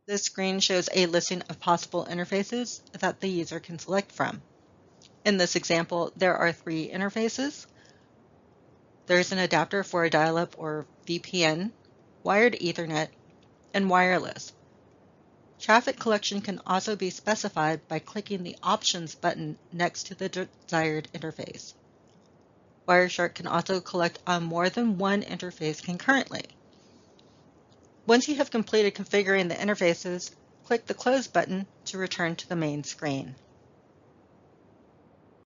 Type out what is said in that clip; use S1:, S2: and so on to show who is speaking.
S1: This screen shows a listing of possible interfaces that the user can select from. In this example, there are 3 interfaces. There's an adapter for a dial-up or VPN, wired Ethernet, and wireless. Traffic collection can also be specified by clicking the Options button next to the desired interface. Wireshark can also collect on more than one interface concurrently. Once you have completed configuring the interfaces, click the Close button to return to the main screen.